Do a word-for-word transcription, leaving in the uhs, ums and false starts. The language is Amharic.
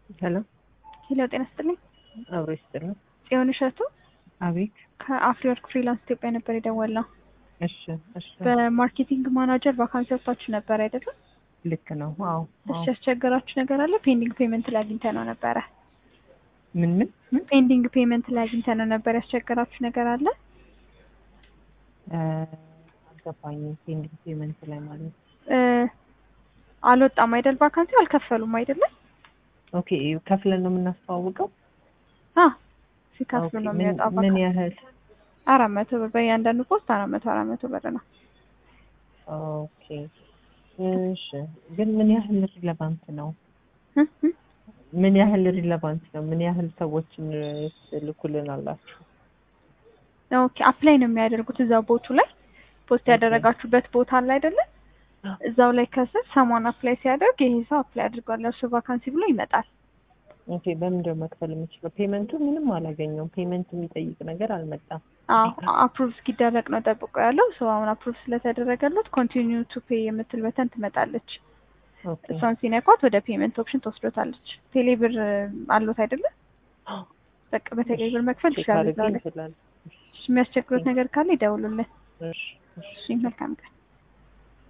ሄሎ ሄሎ ጤና ይስጥልኝ። አብሮ ይስጥልኝ። ጽዮን እሸቱ አቤት። ከአፍሪወርክ ፍሪላንስ ኢትዮጵያ ነበር የደወልነው። እሺ እሺ። በማርኬቲንግ ማናጀር ቫካንሲ ወጥታችሁ ነበር አይደለም? ልክ ነው። አዎ እሺ። አዎ። ያስቸገራችሁ ነገር አለ? ፔንዲንግ ፔመንት ላይ አግኝተነው ነበረ። ምን ምን ምን? ፔንዲንግ ፔመንት ላይ አግኝተነው ነበር። ያስቸገራችሁ ነገር አለ? እ አልገባኝም። ፔንዲንግ ፔመንት ላይ ማለት እ አልወጣም አይደል? ቫካንሲው አልከፈሉም አይደለም? ኦኬ። ከፍለን ነው የምናስተዋውቀው? አ ሲከፍሉ ነው የሚወጣው። ምን ያህል? አራት መቶ ብር በእያንዳንዱ ፖስት አራት መቶ አራት መቶ ብር ነው። ኦኬ እሺ። ግን ምን ያህል ሪሌቫንት ነው? ምን ያህል ሪሌቫንት ነው? ምን ያህል ሰዎችን ልኩልን አላችሁ? ኦኬ። አፕላይ ነው የሚያደርጉት እዛው ቦቱ ላይ ፖስት ያደረጋችሁበት ቦታ አለ አይደለ? እዛው ላይ ከስር ሰሞን አፕላይ ሲያደርግ ይሄ ሰው አፕላይ አድርጓል ለእሱ ቫካንሲ ብሎ ይመጣል። ኦኬ። በምንድን ነው መክፈል የምችለው? ፔመንቱ ምንም አላገኘውም። ፔመንት የሚጠይቅ ነገር አልመጣም። አዎ አፕሩቭ እስኪደረግ ነው ጠብቆ ያለው ሰው። አሁን አፕሩቭ ስለተደረገለት ኮንቲኒዩ ቱ ፔይ የምትል በተን ትመጣለች። ኦኬ። እሷን ሲነኳት ወደ ፔመንት ኦፕሽን ትወስዶታለች። ቴሌብር አሉት አይደለ? በቃ በቴሌብር መክፈል ይችላል። እዛው ላይ የሚያስቸግሩት ነገር ካለ ይደውሉልን። እሺ እሺ መልካም ቀን።